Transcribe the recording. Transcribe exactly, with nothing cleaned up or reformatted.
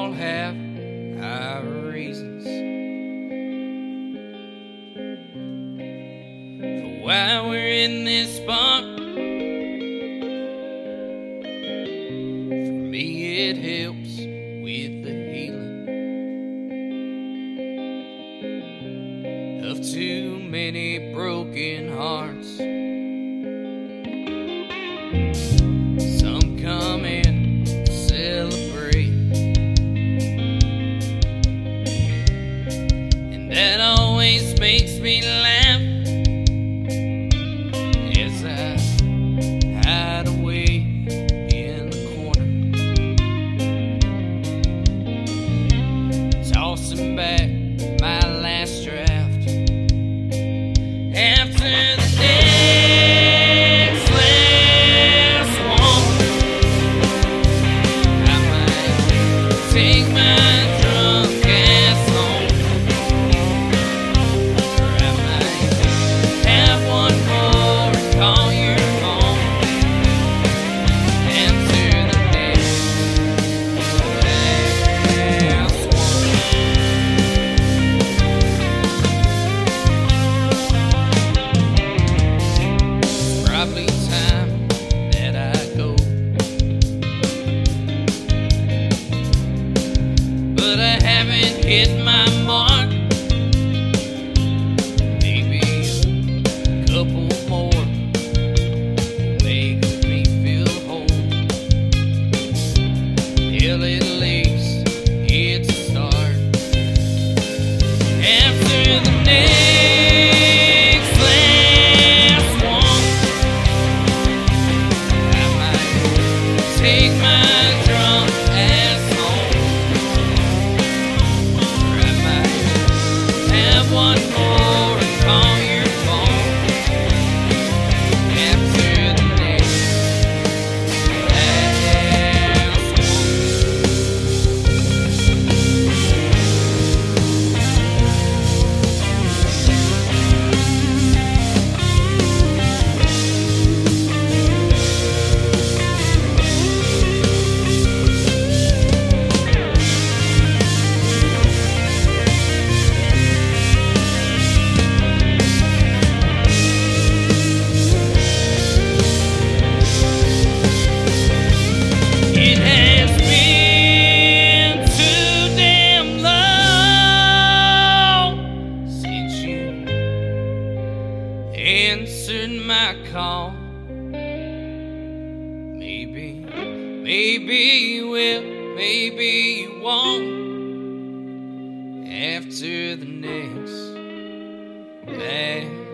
all have our reasons for why we're in this spot. For me, it helps with the healing of too many broken hearts. Some come in to celebrate, and that always makes me laugh as I hide away in the corner, tossing back my last draft. After the next last one, I might take my drunk ass home, or I might have one more and call your home. After the next last one. Probably time that I go, but I haven't hit my mark. Maybe a couple more will make me feel whole. Hell, at least it's a start. After the next last one, I might take my drunk ass home, or I might have one more and call your phone. After the next last It has been too damn long since you answered my call. Maybe, maybe you will, maybe you won't. After the next last